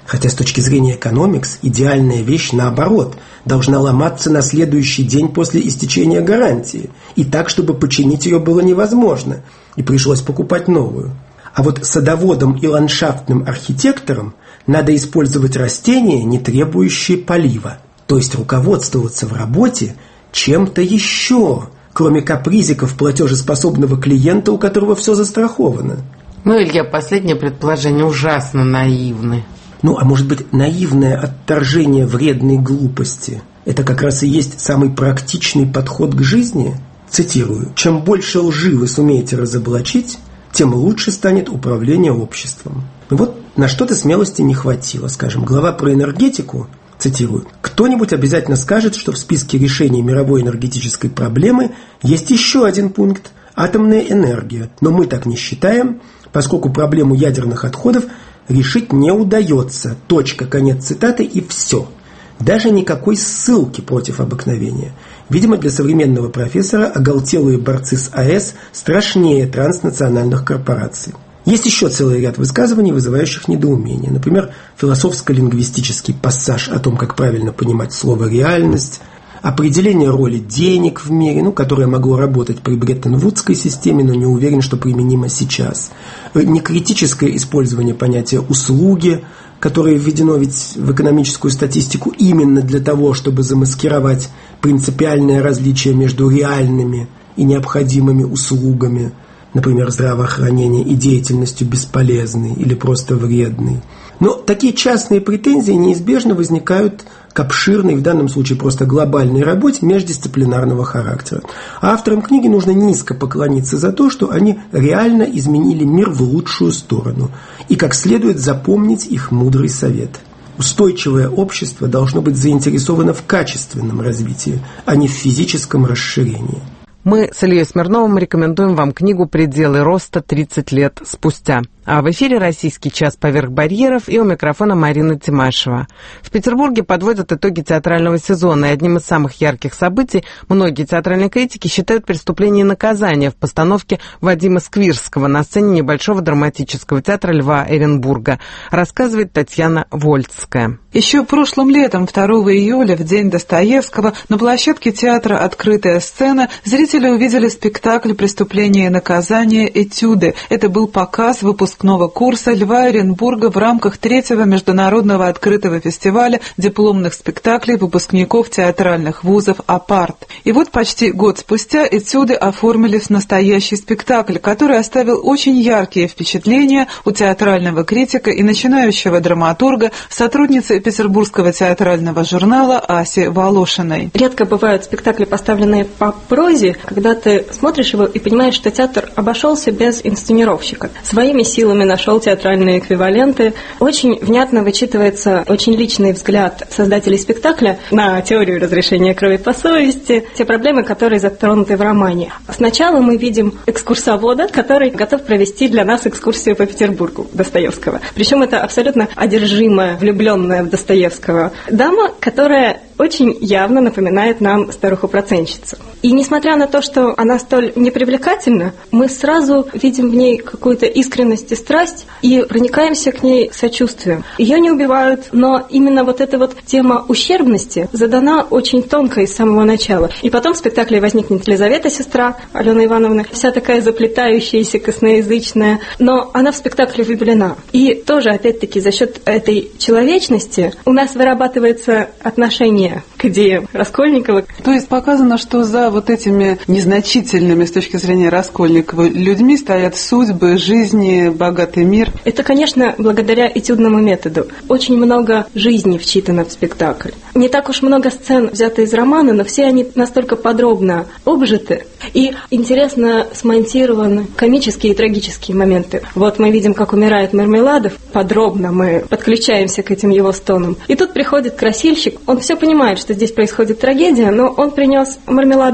Хотя с точки зрения экономикс идеальная вещь, наоборот, должна ломаться на следующий день после истечения гарантии. И так, чтобы починить ее было невозможно. И пришлось покупать новую. А вот садоводам и ландшафтным архитекторам надо использовать растения, не требующие полива. То есть руководствоваться в работе чем-то еще, кроме капризиков платежеспособного клиента, у которого все застраховано. Ну, Илья, последнее предположение ужасно наивны. Ну, а может быть, наивное отторжение вредной глупости – это как раз и есть самый практичный подход к жизни? Цитирую: «Чем больше лжи вы сумеете разоблачить, тем лучше станет управление обществом». Вот на что-то смелости не хватило. Скажем, глава про энергетику, цитирую: «Кто-нибудь обязательно скажет, что в списке решений мировой энергетической проблемы есть еще один пункт – атомная энергия. Но мы так не считаем, поскольку проблему ядерных отходов решить не удается. Точка, конец цитаты и все». Даже никакой ссылки против обыкновения. Видимо, для современного профессора оголтелые борцы с АЭС страшнее транснациональных корпораций. Есть еще целый ряд высказываний, вызывающих недоумение. Например, философско-лингвистический пассаж о том, как правильно понимать слово «реальность», определение роли денег в мире, которое могло работать при Бреттон-Вудской системе, но не уверен, что применимо сейчас. Некритическое использование понятия «услуги», которое введено ведь в экономическую статистику именно для того, чтобы замаскировать принципиальное различие между реальными и необходимыми услугами, например, здравоохранение, и деятельностью бесполезной или просто вредной. Но такие частные претензии неизбежно возникают к обширной, в данном случае просто глобальной работе междисциплинарного характера. А авторам книги нужно низко поклониться за то, что они реально изменили мир в лучшую сторону, и как следует запомнить их мудрый совет. Устойчивое общество должно быть заинтересовано в качественном развитии, а не в физическом расширении. Мы с Ильей Смирновым рекомендуем вам книгу «Пределы роста 30 лет спустя». А в эфире «Российский час поверх барьеров», и у микрофона Марина Тимашева. В Петербурге подводят итоги театрального сезона, и одним из самых ярких событий многие театральные критики считают «Преступление и наказание» в постановке Вадима Сквирского на сцене небольшого драматического театра Льва Эренбурга, рассказывает Татьяна Вольцкая. Еще прошлым летом, 2 июля, в день Достоевского, на площадке театра «Открытая сцена» зрители увидели спектакль «Преступление и наказание. Этюды». Это был показ выпускного курса Льва Эренбурга в рамках 3-го международного открытого фестиваля дипломных спектаклей выпускников театральных вузов «Апарт». И вот почти год спустя «Этюды» оформились в настоящий спектакль, который оставил очень яркие впечатления у театрального критика и начинающего драматурга, сотрудницы Петербургского театрального журнала Аси Волошиной. Редко бывают спектакли, поставленные по прозе, когда ты смотришь его и понимаешь, что театр обошелся без инсценировщика. Своими силами нашел театральные эквиваленты. Очень внятно вычитывается очень личный взгляд создателей спектакля на теорию разрешения крови по совести, те проблемы, которые затронуты в романе. Сначала мы видим экскурсовода, который готов провести для нас экскурсию по Петербургу Достоевского. Причем это абсолютно одержимая, влюбленная в Достоевского дама, которая очень явно напоминает нам старуху-процентщицу. И несмотря на то, что она столь непривлекательна, мы сразу видим в ней какую-то искренность и страсть и проникаемся к ней сочувствием. Ее не убивают, но именно вот эта вот тема ущербности задана очень тонко из самого начала. И потом в спектакле возникнет Елизавета, сестра Алены Ивановны, вся такая заплетающаяся, косноязычная, но она в спектакле влюблена. И тоже, опять-таки, за счет этой человечности у нас вырабатывается отношение к идеям Раскольникова. То есть показано, что за вот этими незначительными с точки зрения Раскольникова людьми стоят судьбы, жизни, богатый мир. Это, конечно, благодаря этюдному методу. Очень много жизни вчитано в спектакль. Не так уж много сцен взято из романа, но все они настолько подробно обжиты. И интересно смонтированы комические и трагические моменты. Вот мы видим, как умирает Мармеладов. Подробно мы подключаемся к этим его стонам. И тут приходит красильщик. Он все понимает, что здесь происходит трагедия, но он принес мармеладовый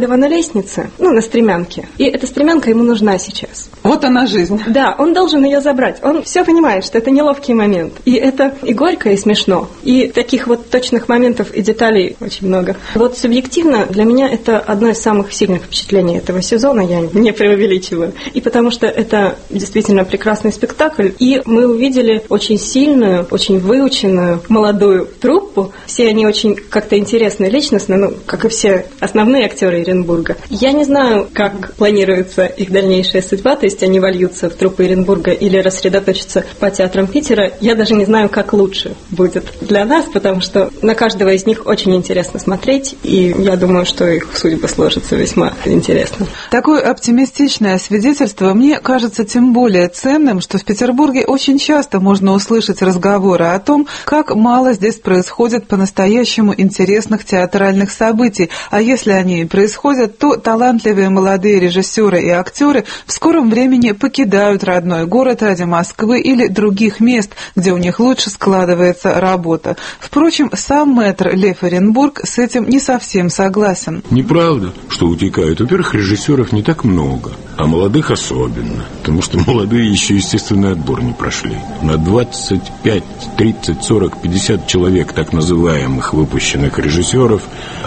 каждого на лестнице, на стремянке. И эта стремянка ему нужна сейчас. Вот она жизнь. Да, он должен ее забрать. Он все понимает, что это неловкий момент. И это и горько, и смешно. И таких вот точных моментов и деталей очень много. Вот субъективно для меня это одно из самых сильных впечатлений этого сезона, я не преувеличиваю. И потому что это действительно прекрасный спектакль. И мы увидели очень сильную, очень выученную молодую труппу. Все они очень как-то интересные личностно, как и все основные актеры Оренбурга. Я не знаю, как планируется их дальнейшая судьба, то есть они вольются в труппы Оренбурга или рассредоточатся по театрам Питера. Я даже не знаю, как лучше будет для нас, потому что на каждого из них очень интересно смотреть, и я думаю, что их судьба сложится весьма интересно. Такое оптимистичное свидетельство мне кажется тем более ценным, что в Петербурге очень часто можно услышать разговоры о том, как мало здесь происходит по-настоящему интересных театральных событий, а если они и происходят, то талантливые молодые режиссеры и актеры в скором времени покидают родной город ради Москвы или других мест, где у них лучше складывается работа. Впрочем, сам мэтр Лев Оренбург с этим не совсем согласен. Неправда, что утекают. Во-первых, режиссеров не так много, а молодых особенно, потому что молодые еще естественный отбор не прошли. На 25, 30, 40, 50 человек так называемых выпущенных режиссеров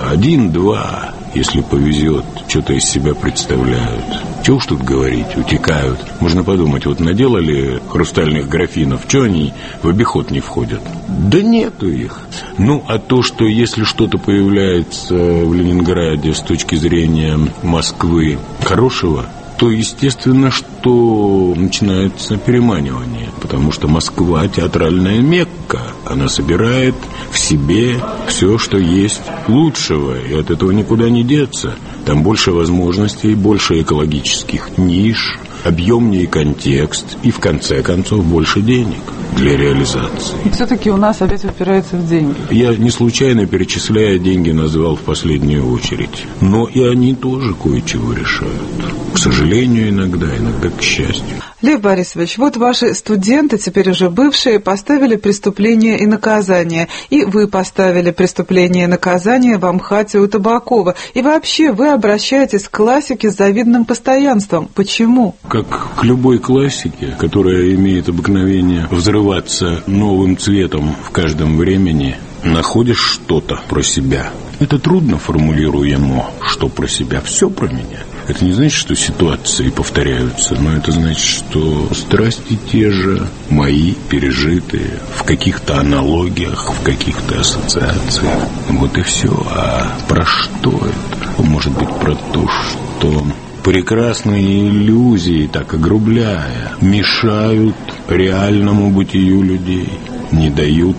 1-2, если повезет, что-то из себя представляют. Чего уж тут говорить, утекают. Можно подумать, вот наделали хрустальных графинов, что они в обиход не входят? Да нету их. А то, что если что-то появляется в Ленинграде с точки зрения Москвы хорошего, то естественно, что начинается переманивание, потому что Москва театральная Мекка, она собирает в себе все, что есть лучшего, и от этого никуда не деться. Там больше возможностей, больше экологических ниш, объемнее контекст и, в конце концов, больше денег для реализации. И все-таки у нас опять упирается в деньги. Я не случайно, перечисляя деньги, назвал в последнюю очередь. Но и они тоже кое-чего решают. К сожалению, иногда к счастью. Лев Борисович, вот ваши студенты, теперь уже бывшие, поставили «Преступление и наказание». И вы поставили «Преступление и наказание» в Амхате у Табакова. И вообще вы обращаетесь к классике с завидным постоянством. Почему? Как к любой классике, которая имеет обыкновение взрываться новым цветом в каждом времени, находишь что-то про себя. Это трудно формулируемо, что про себя, все про меня. Это не значит, что ситуации повторяются, но это значит, что страсти те же, мои, пережитые, в каких-то аналогиях, в каких-то ассоциациях. Вот и все. А про что это? Может быть, про то, что прекрасные иллюзии, так огрубляя, мешают реальному бытию людей, не дают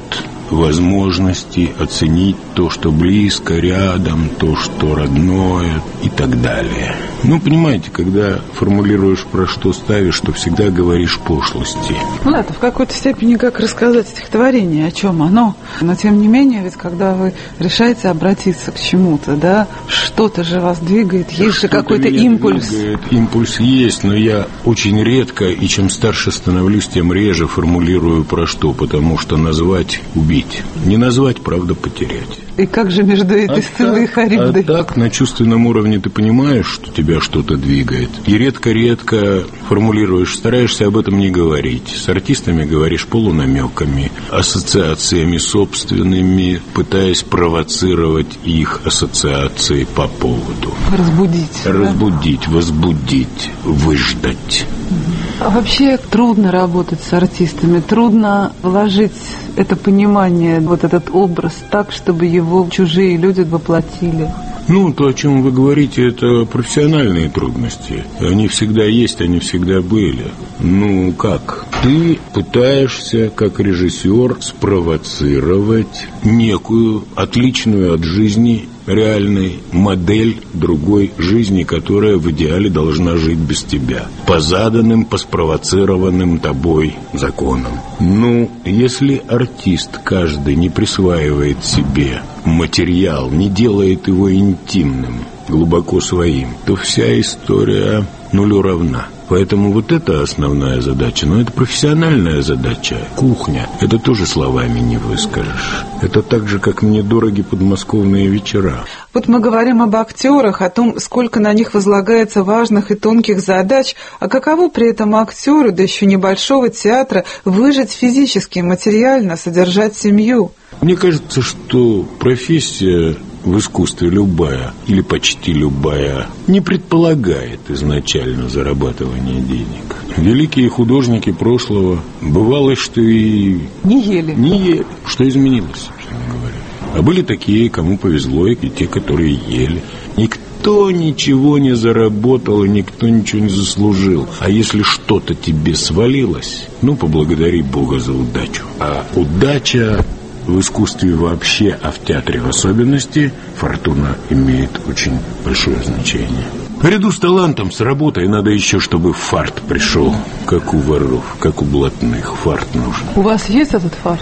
возможности оценить то, что близко, рядом, то, что родное и так далее. Понимаете, когда формулируешь, про что ставишь, то всегда говоришь пошлости. Это в какой-то степени как рассказать стихотворение, о чем оно. Но тем не менее, ведь когда вы решаете обратиться к чему-то, да, что-то же вас двигает, есть же какой-то импульс. Импульс есть, но я очень редко, и чем старше становлюсь, тем реже формулирую про что, потому что назвать — убить. Не назвать, правда, потерять. И как же между этой Сциллой и Харибдой? А так, на чувственном уровне ты понимаешь, что тебя что-то двигает. И редко-редко формулируешь, стараешься об этом не говорить. С артистами говоришь полунамеками, ассоциациями собственными, пытаясь провоцировать их ассоциации по поводу. Разбудить, возбудить, выждать. А вообще трудно работать с артистами, трудно вложить это понимание, вот этот образ так, чтобы его чужие люди воплотили. То, о чем вы говорите, это профессиональные трудности. Они всегда есть, они всегда были. Как? Ты пытаешься, как режиссер, спровоцировать некую отличную от жизни реальной модель другой жизни, которая в идеале должна жить без тебя. По заданным, по спровоцированным тобой законам. Если артист каждый не присваивает себе материал, не делает его интимным, глубоко своим, то вся история нулю равна. Поэтому вот это основная задача. Но это профессиональная задача. Кухня. Это тоже словами не выскажешь. Это так же, как мне дороги подмосковные вечера. Вот мы говорим об актерах, о том, сколько на них возлагается важных и тонких задач, а каково при этом актеру, да еще небольшого театра, выжить физически, материально, содержать семью? Мне кажется, что профессия в искусстве любая, или почти любая, не предполагает изначально зарабатывание денег. Великие художники прошлого, бывало, что и... Не ели. Что изменилось, собственно говоря. А были такие, кому повезло, и те, которые ели. Никто ничего не заработал, и никто ничего не заслужил. А если что-то тебе свалилось, поблагодари Бога за удачу. А удача в искусстве вообще, а в театре в особенности, фортуна имеет очень большое значение. Наряду с талантом, с работой надо еще, чтобы фарт пришел, как у воров, как у блатных. Фарт нужен. У вас есть этот фарт?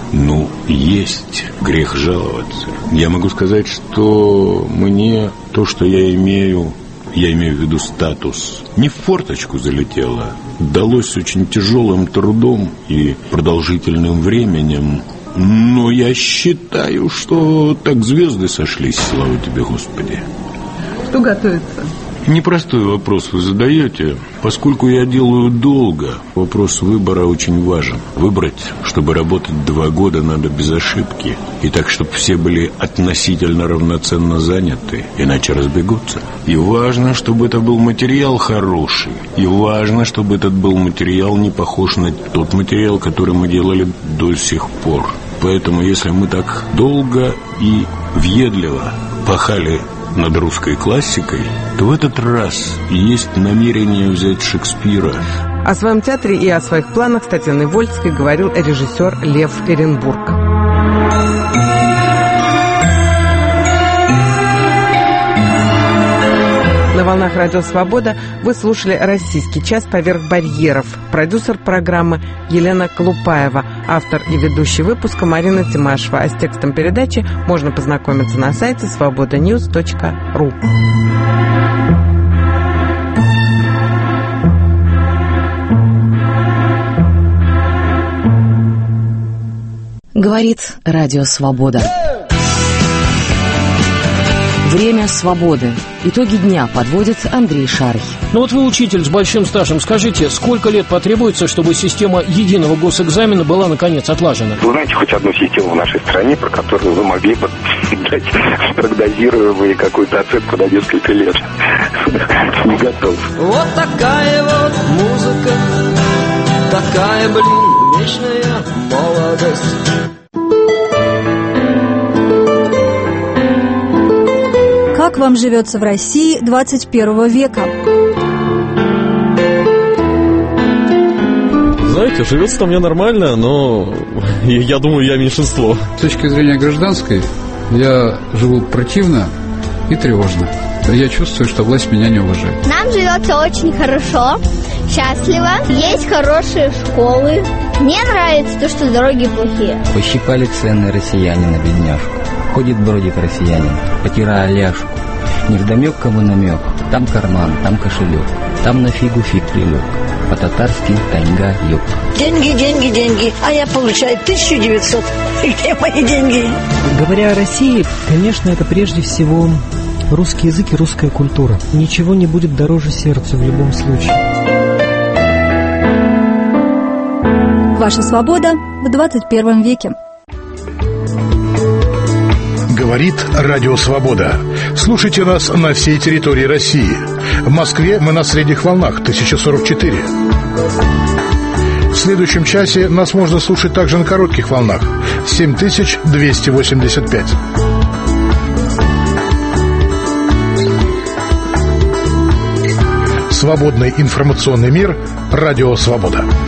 Есть. Грех жаловаться. Я могу сказать, что мне то, что я имею в виду статус, не в форточку залетело, далось очень тяжелым трудом и продолжительным временем. Но я считаю, что так звезды сошлись, слава тебе, Господи. Что готовится? Непростой вопрос вы задаете. Поскольку я делаю долго, вопрос выбора очень важен. Выбрать, чтобы работать 2 года, надо без ошибки. И так, чтобы все были относительно равноценно заняты, иначе разбегутся. И важно, чтобы это был материал хороший. И важно, чтобы этот был материал не похож на тот материал, который мы делали до сих пор. Поэтому, если мы так долго и въедливо пахали над русской классикой, то в этот раз есть намерение взять Шекспира. О своем театре и о своих планах с Татьяной Вольской говорил режиссер Лев Эренбург. На волнах Радио Свобода вы слушали «Российский час поверх барьеров». Продюсер программы Елена Колупаева, автор и ведущий выпуска Марина Тимашева. А с текстом передачи можно познакомиться на сайте svobodanews.ru. Говорит Радио Свобода. Время свободы. Итоги дня подводит Андрей Шарый. Вот вы учитель с большим стажем. Скажите, сколько лет потребуется, чтобы система единого госэкзамена была, наконец, отлажена? Вы знаете хоть одну систему в нашей стране, про которую вы могли бы дать прогнозируемую какую-то оценку на несколько лет? Не готов. Вот такая вот музыка, такая, вечная молодость. Как вам живется в России 21 века? Знаете, живется-то мне нормально, но я думаю, я меньшинство. С точки зрения гражданской, я живу противно и тревожно. Я чувствую, что власть меня не уважает. Нам живется очень хорошо, счастливо, есть хорошие школы. Мне нравится то, что дороги плохие. Пощипали цены россияне на бедняжку. Ходит, бродит россиянин, потирая ляжку. Невдомек кому намек, там карман, там кошелек, там на фигу фиг прилег, по-татарски тайга юг. Деньги, деньги, деньги, а я получаю 1900. Где мои деньги? Говоря о России, конечно, это прежде всего русский язык и русская культура. Ничего не будет дороже сердцу в любом случае. Ваша свобода в 21 веке. Говорит Радио Свобода. Слушайте нас на всей территории России. В Москве мы на средних волнах 1044. В следующем часе нас можно слушать также на коротких волнах 7285. Свободный информационный мир. Радио Свобода.